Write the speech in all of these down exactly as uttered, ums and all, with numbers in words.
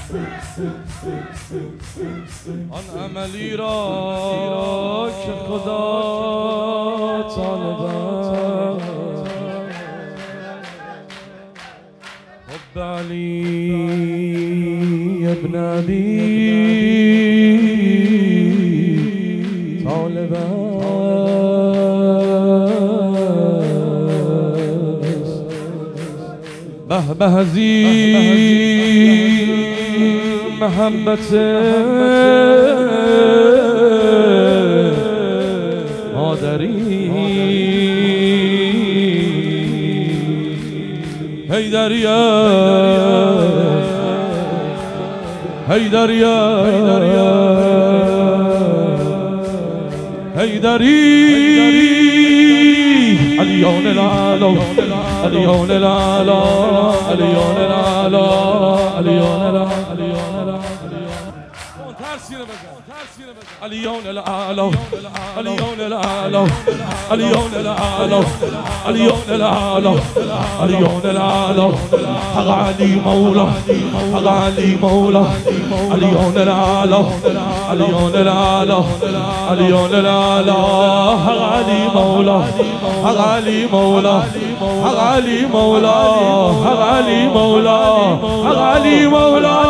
آن عملی را که خدا طالبم حب علی ابن علی طالبم به به عزیز محبت مادری حیدریه حیدریه حیدری علیون العلا علیون العلا علیون العلا علیون العلا علیون العلا علیون العلا علیون العلا علیون العلا علیون العلا حق علی مولا حق علی مولا علیون العلا علیون العلا علیون العلا حق علی مولا حق علی مولا حق علی مولا حق علی مولا حق علی مولا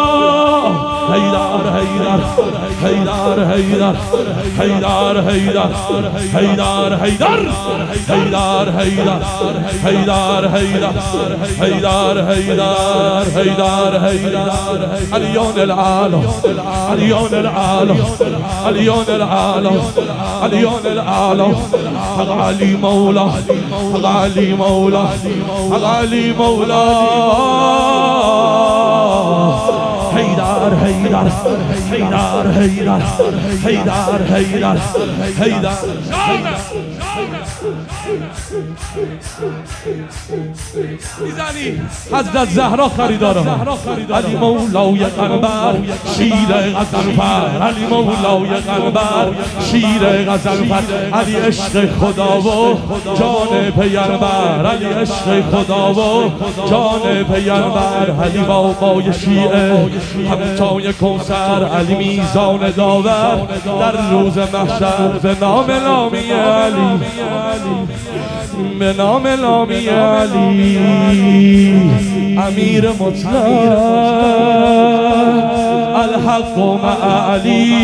حیدر حیدر حیدر حیدر حیدر حیدر حیدر حیدر حیدر حیدر حیدر حیدر حیدر حیدر حیدر حیدر علیون العلا علیون العلا علیون العلا علیون العلا حق علی مولا حق علی مولا حق علی مولا حیدر حیدر حیدر حیدر حیدر حیدر حیدر حضرت زهرا خریدارم علی مولای قنبر شیر غزنفر علی مولای قنبر شیر غزنفر علی عشق خدا و جان پیغمبر علی عشق خدا و جان پیغمبر علی بابای شیعه همتای کوثر علی میزان داور در روز محشر به نام لامی علی به نام لامی علی امیر مطلق الحق مع علی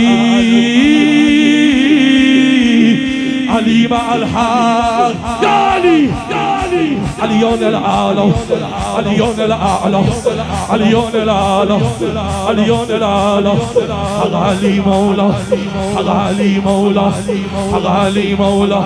علی مع الحق یا علی علیون العلا علیون العلا علیون العلا علیون العلا حق علی مولا حق علی مولا حق علی مولا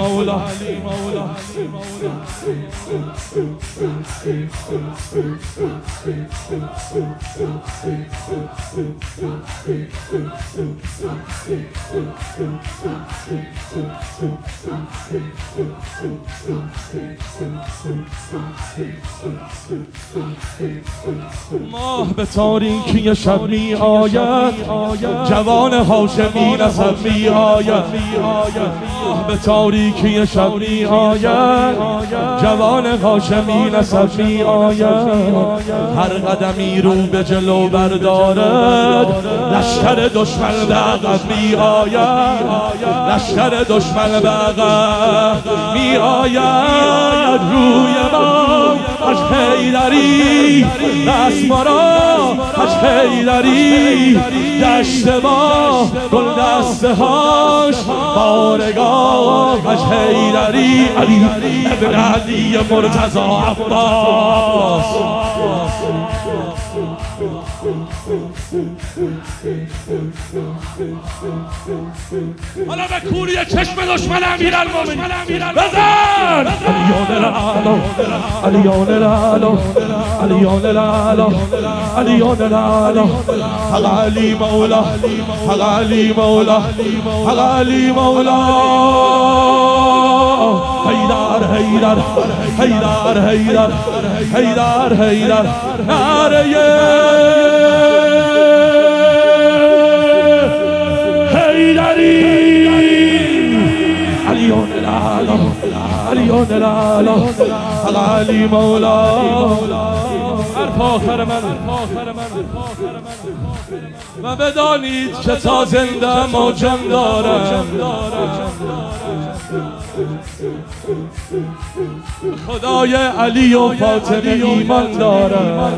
ماه به تاریکی شب می آید جوان هاشمی نسب می آید ماه به تاریکی شب می آید جوان هاشمی نسب می آید هر قدمی رو به جلو بردارد لشکر دشمن به عقب می آید لشکر دشمن به عقب می آید روی ما حج حیدری دست مرا حج حیدری دشت ما گل دسته هاش بارگاه حج حیدری علی ابن علی مرتضی عباس حالا به کوری چشم دشمن امیرالمومنین بزن علیون العلا علیون العلا علیون العلا علیون العلا حق علی مولا حق علی مولا حق علی مولا حیدر حیدر حیدر حیدر حیدر حیدر نعره حیدری علیون العلا علیون العلا حق علی مولا فاخر من و بدانید که تا زنده و جان دارم خدای علی و فاطمه ایمان دارم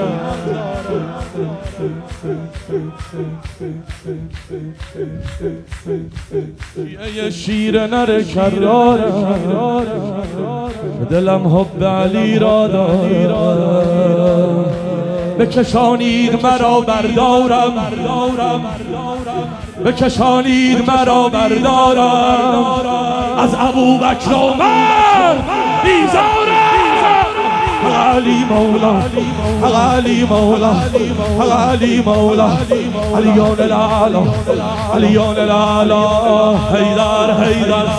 یه شیر نر کرارم دلم حب علی را دارم بکشانید مرا بردارم بکشانید مرا بردارم از ابوبکر و عمر بیزارم علی مولا علی مولا علی مولا علیون الاعلی علیون الاعلی حیدر حیدر